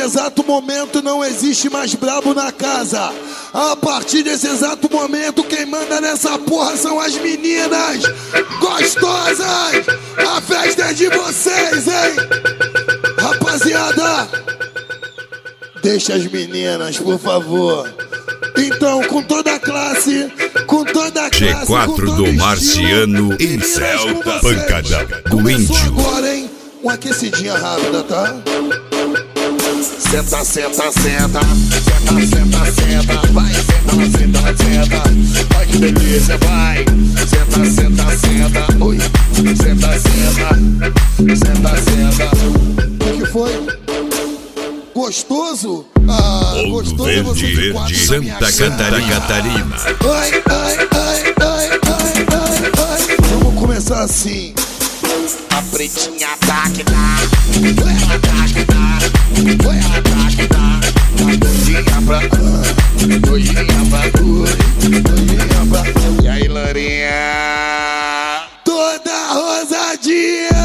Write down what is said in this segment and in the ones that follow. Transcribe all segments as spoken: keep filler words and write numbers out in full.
exato momento não existe mais brabo na casa. A partir desse exato momento, quem manda nessa porra são as meninas gostosas. A festa é de vocês, hein? Rapaziada, deixa as meninas, por favor. Então, com toda a classe, com toda a classe, G quatro do estilo, Marciano e Celta Pancada do Índio. Agora, hein? Uma aquecidinha rápida, tá? Senta, senta, senta. Senta, senta, senta. Vai, senta, senta, senta. Ai, que delícia, vai. Senta, senta, senta. Oi. Senta, senta. Senta, senta. O que foi? Gostoso? Ah, Ouro gostoso é Verde, você Verde, Santa Catarina. Catarina. Ai, ai, ai, ai, ai, ai, ai. Vamos começar assim. A pretinha tá que dá, ela tá que dá, ela tá que dá. Tá doidinha pra, doidinha pra, doidinha pra. E aí, Lourinha? Toda rosadinha.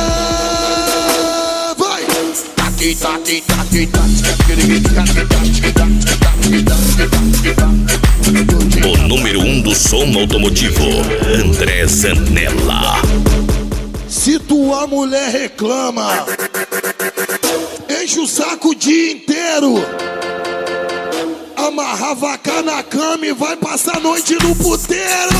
Vai! Taqui, taqui, taqui, taqui, taqui, taqui. O número um do som automotivo, André Zanella. Se tua mulher reclama, enche o saco o dia inteiro, amarra a vaca na cama e vai passar a noite no puteiro.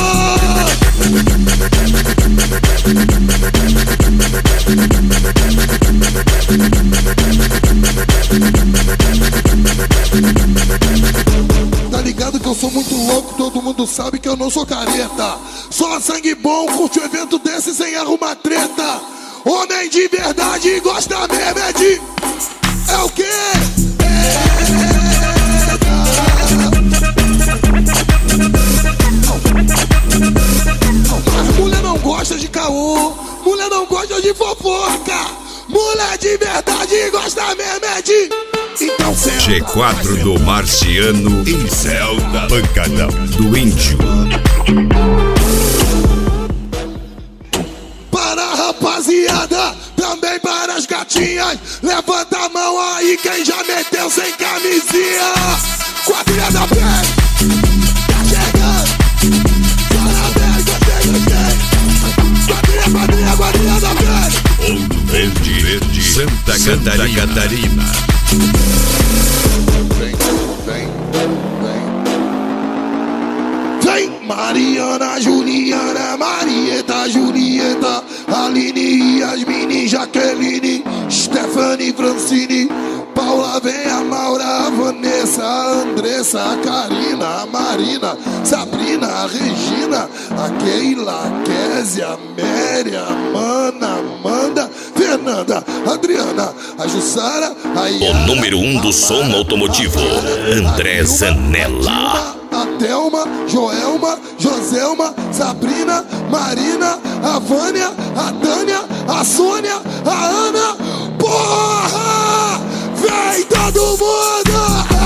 Tá ligado que eu sou muito louco, todo mundo sabe que eu não sou careta. Só sangue bom, curte um evento desse sem arrumar treta. Homem de verdade gosta mesmo é de... É o quê? Mas mulher não gosta de caô, mulher não gosta de fofoca. Mulher de verdade gosta mesmo é de... Então senta. G quatro do Marciano e Celta Pancada do Índio. Para a rapaziada, também para as gatinhas. Levanta a mão aí quem já meteu sem camisinha. Quadrilha da pé, tá chegando. Parabéns, gostei, gostei. Quadrilha, quadrilha, quadrilha da pé. Ouro Verde, Verde, Santa Catarina. Catarina. Vem, vem, vem. Vem, Mariana, Juliana, Marieta, Julieta, Aline, Yasmine, Jaqueline, Stephanie, Francine, Paula, vem a Maura, a Vanessa, a Andressa, a Karina, a Marina, Sabrina, a Regina, a Keila, a Kézia, a Mary, a Mana, a Amanda, Fernanda, a Adriana, a Jussara, a Yara, O número um do som automotivo, André Zanella. a Thelma, Joelma, Joselma, Sabrina, Marina, a Vânia, a Tânia, a Sônia, a Ana. Porra! Vem todo mundo!